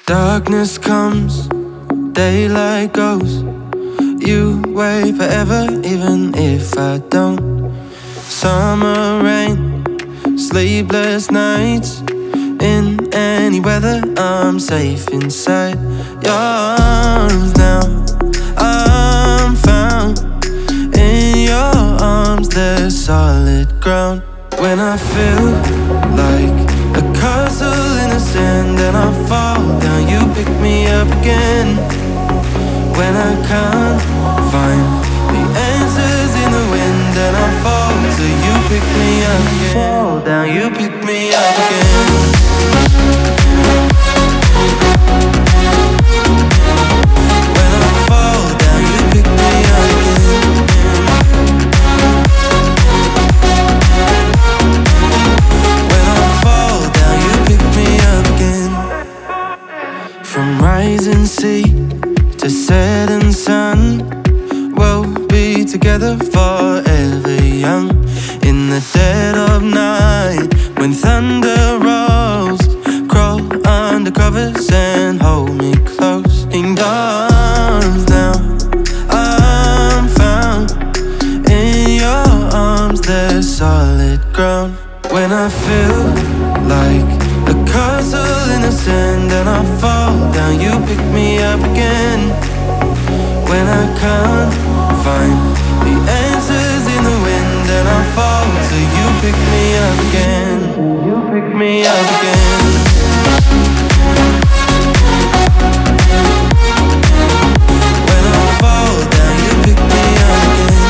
Darkness comes, daylight goes. You wait forever, even if I don't. Summer rain, sleepless nights. In any weather, I'm safe inside your arms now. I'm found in your arms, there's solid ground. When I feel like a castle in the sand and I fall down, you pick me up again. When I can't find the answers in the wind and I fall till you pick me up again. Fall down, you pick me up again. When I fall down, you pick me up again. When I fall down, you pick me up again. From rising sea to setting sun, we'll be together forever young. In the dead of night, when thunder rolls, crawl under covers and hold me close. In your arms now, I'm found in your arms, there's solid ground. When I feel like a castle in the sand and I fall down, you pick me up again. When I can't find the answers in the wind and I fall till you pick me up again. You pick me up again. When I fall down, you pick me up again.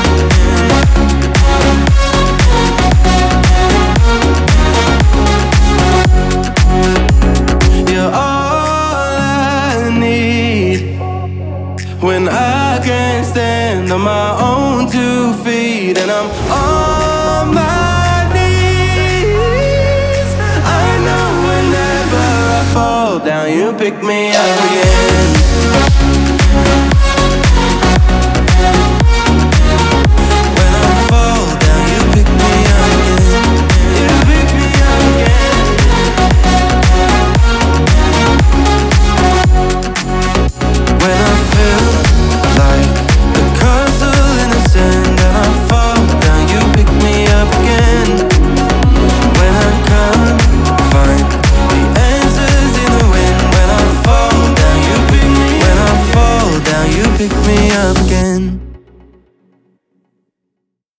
You're all I need when I can't stand on my own 2 feet and I'm on my knees. I know whenever I fall down, you pick me up again.